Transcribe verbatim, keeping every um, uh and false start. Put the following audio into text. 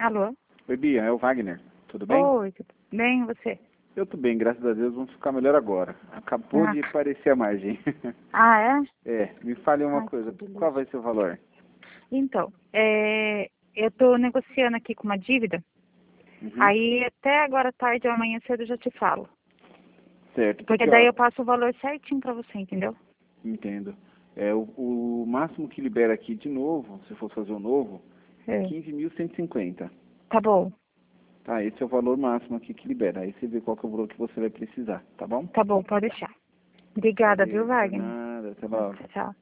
Alô? Oi, Bia, é o Wagner. Tudo bem? Oi, tudo bem, e você? Eu tô bem, graças a Deus, vamos ficar melhor agora. Acabou Ah. de aparecer a margem. Ah, é? É, me fale uma Ai, coisa, que delícia. qual vai ser o valor? Então, é, eu estou negociando aqui com uma dívida, Uhum. aí até agora à tarde ou amanhã cedo eu já te falo. Certo, Porque porque, daí ó, eu passo o valor certinho pra você, entendeu? entendo. É, o, o máximo que libera aqui de novo, se for fazer o novo, é É. quinze mil cento e cinquenta. Tá bom, Tá, esse é o valor máximo aqui que libera. Aí você vê qual que é o valor que você vai precisar, tá bom? tá bom, pode deixar. Obrigada, viu, Valeu, por Wagner? nada, até logo. Tchau, tchau.